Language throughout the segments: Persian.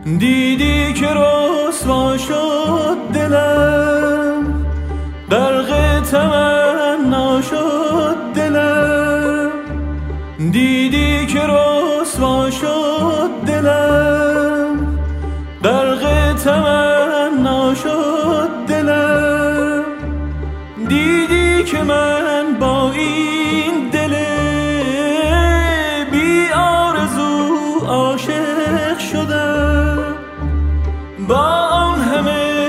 دیدی که رسوا شد دلم، غرق تمنا شد دلم. دیدی که رسوا شد دلم، غرق تمنا شد دلم. دیدی که من با این دل بی آرزو عاشق شدم، با آن همه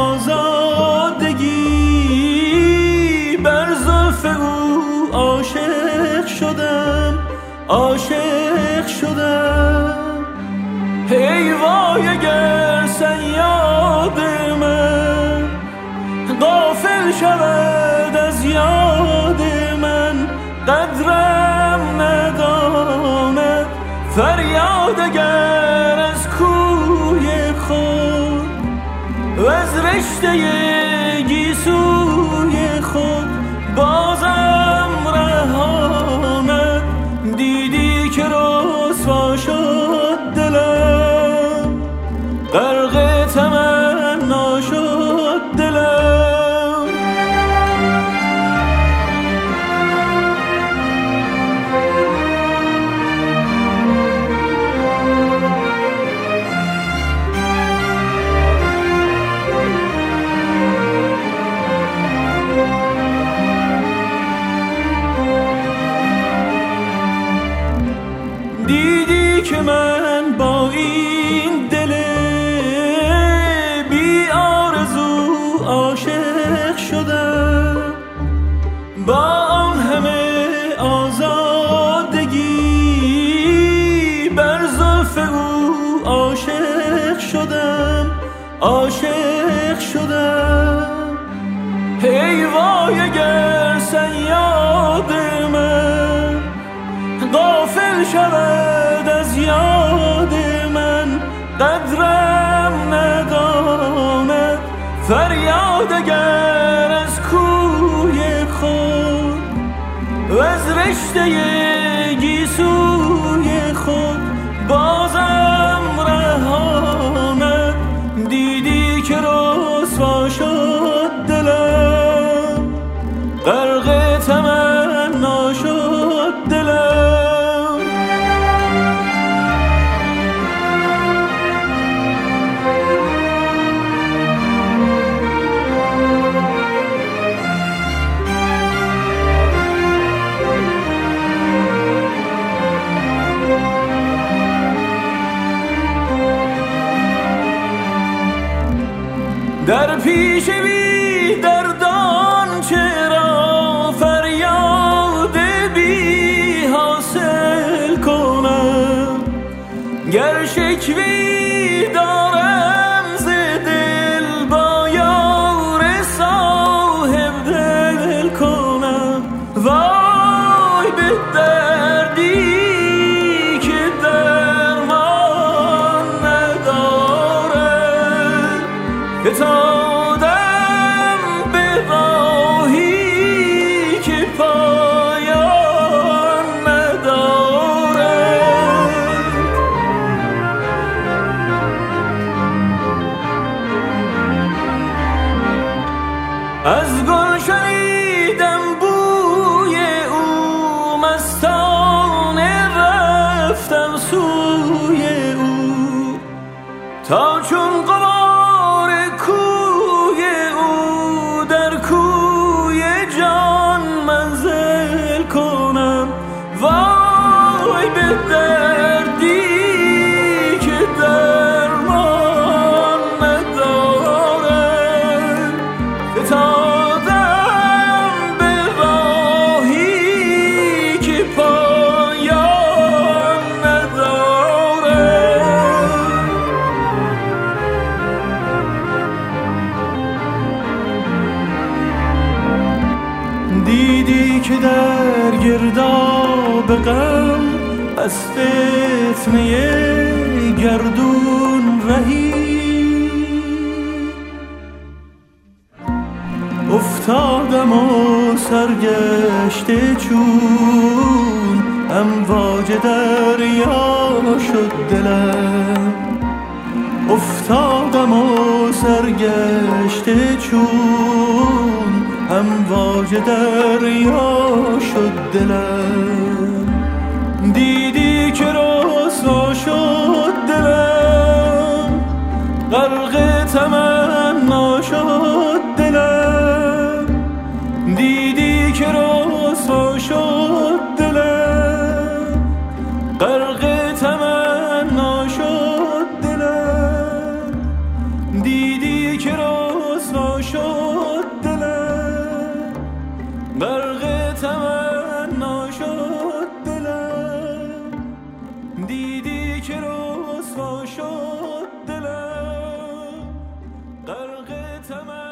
آزادگی بر زلف او عاشق شدم، عاشق شدم. ای وای اگر صیاد من غافل شود از یاد من، قدرم نداند فریاد اگر از کوی خود و از رشته گیسوی خود بازم رهاند. دیدی که رسوا شد دلم، غرق تمنا شد دلم. دیدی که من با این دل بی آرزو عاشق شدم، با آن همه آزادگی بر زلف او عاشق شدم، عاشق شدم. ای وای اگر صیاد من غافل شود از یاد من، قدرم نداند فریاد اگر از کوی خود و از رشته گیسوی خود بازم رهاند. دیدی که رسوا شد دلم، غرق تمنا شد دلم. در پیش بی دردان چرا فریاد بی حاصل کنم، گر شکوی دارم ز دل با یار صاحب دل کنم. وای به دردی که درمان ندارد، فتادم به راهی که پایان ندارد. از گل شنیدم بوی او، مستانه رفتم سوی او، تا چون غبار کوی او در کوی جان منزل کنم. وای به دردی که درمان ندارد، فتادم به راهی که پایان ندارد. دیدی که در گرداب غم از فتنه گردون رهی افتادم و سرگشته چون امواج دریا شد دلم. افتادم و سرگشته چون امواج دریا شد دلم. دیدی که رسوا شد دلم، غرق تمنا شد دلم. دیدی که رسوا شد دلم، غرق تمنا شد دلم. دیدی که رسوا شد دلم، غرق تمنا شد دلم. دیدی که رسوا شد دلم، غرق تمنا